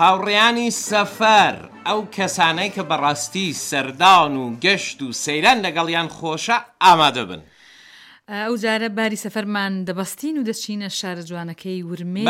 هاوڕێیانی سەفەر ئەو کەسانەی کە بەڕاستی سەردان و گەشت و سەیران لەگەڵیان خۆشە ئامادە بن. ئەو جارە باری سەفەرمان دەبەستین و دەچینە شارە جوانەکەی ورمێ.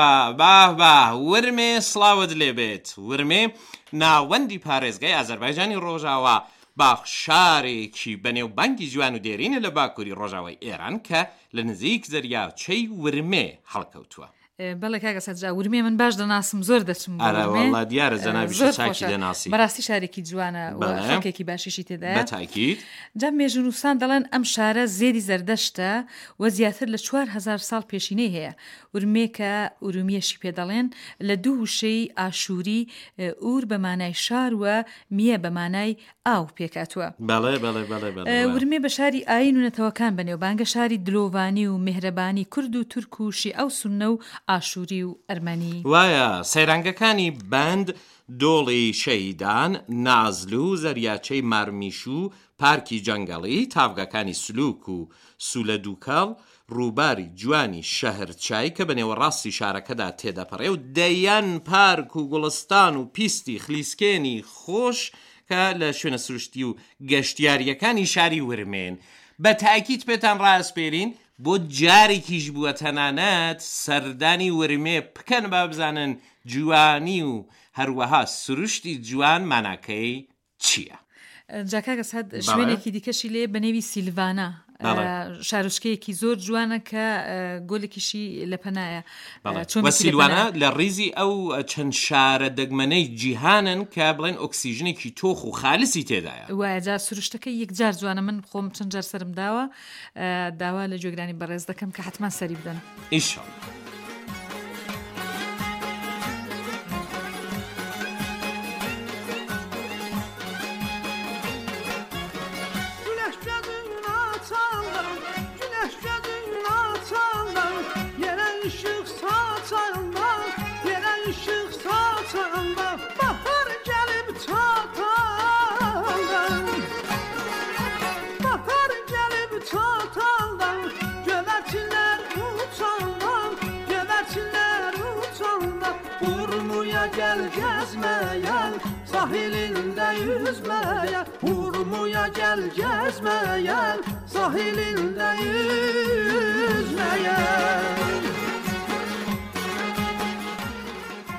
ورمێ سڵاوت لێبێت. ورمێ ناوەندی پارێزگای ئازەربایجانی ڕۆژاوە باخشارێکی بەنێوبانگی جوان و دێرینە لە باکووری ڕۆژاوای ئێران کە لە نزیک زەریاچەی ورمێ هەڵکەوتووە. بەڵێ کاگە سەجا ورمێ من باش دەناسم زۆر دەچم وڵا دیارە زەناویشە چاکی دەناسی. بەڕاستی شارێکی جوانە و خەڵکێکی باشیشی تێدایە. بەتاکید جا مێژونووسان دەڵێن ئەم شارە زێری زەردەشتە و زیاتر لە 4000 ساڵ پێشینەی هەیە. ورمێ کە ئورومیەشی پێ دەڵێن لە دوو وشەی ئاشووری ئور بە مانای شار وە میە بە مانای ئاو پێکاتوە. ورمێ بە شاری ئاین و نەتەوەکان بەنێوبانگە شاری دلۆڤانی و میهرەبانی کورد و تورک و شیعە و سوننە و ئاشووری و ئەرمەنی. وایە سەیرانگەکانی بەند، دۆڵی شەیدان، نازل و زەریاچەی مارمیش و پارکی جەنگەڵی، تاڤگەکانی سلوک و سولە دووکەڵ، ڕووباری جوانی شەهرچای کە بەنێوەڕاستی شارەکەدا تێدەپەڕێ و دەیان پارک و گوڵستان و پیستی خلیسکێنی خۆش کە لە شوێنە سروشتی و گەشتیاریەکانی شاری ورمێن. بە تاکید پێتان ڕاستپێرین بۆ جارێکیش بووە تەنانەت سەردانی ورمێ بکەن با بزانن جوانی و هەروەها سروشتی جوان ماناکەی چییە. جاکاگە سەد شوێنێکی دیکەشی لێ بەنێوی سیلڤانە، شارۆچکەیەکی زۆر جوانە کە گۆلێکیشی لە پەنایە. سیلوانە لە ڕیزی ئەو چەند شارە دەگمەنەی جیهانن کە بڵێن ئۆکسیژنێکی تۆخ و خالصی تێدایە. وایە جا سروشتەکەی یەکجار جوانە. من خۆم چەند جار سرم داوا لە جێگرانی بەڕێز دەکەم کە حتما سەری بدەن ئینشاڵڵا. Gel gezmeye, sahilinde yüzmeye. Urmu'ya gel gezmeye, sahilinde yüzmeye.